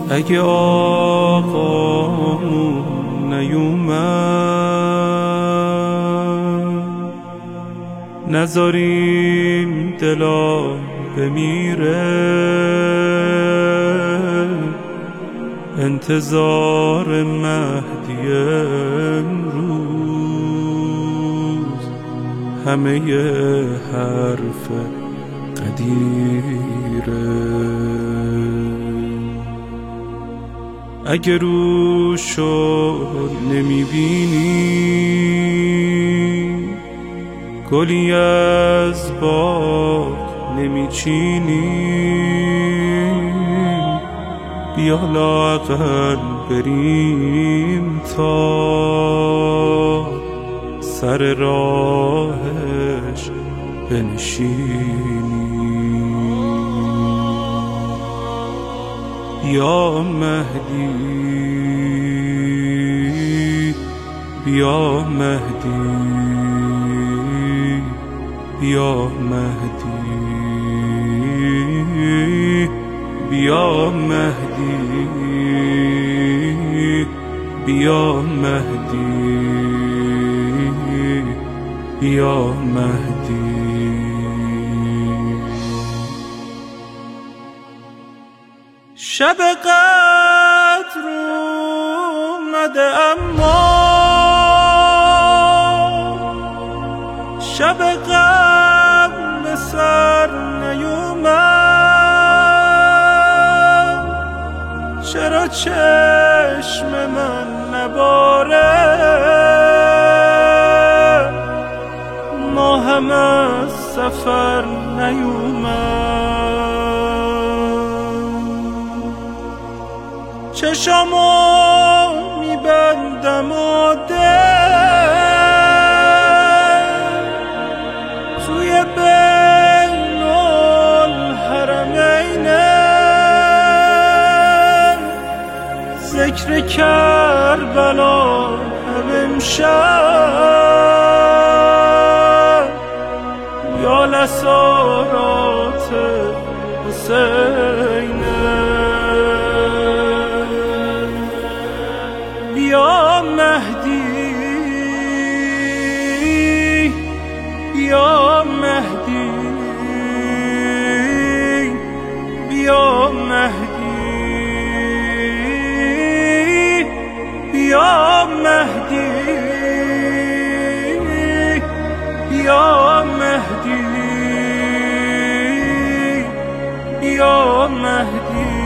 اگه آقامون نیومد نذاریم دلا بمیره، انتظار مهدی امروز همه حرف قدیره. اگه روشو نمیبینی گلی از باغ نمیچینی، بیا لااقل بریم تا سر راهش بنشینی. یا مهدی بیا مهدی بیا مهدی بیا مهدی بیا مهدی بیا مهدی. شب قدر اومده اما شب قبل سر نیومد، چرا چشم من نباره ماهم از سفر نیومد. چشمو میبندم و توی بین الحرمینه ذکر کربلا هم امشب یا لسارات حسینه. بیا مهدی بیا مهدی بیا مهدی بیا مهدی بیا مهدی بیا مهدی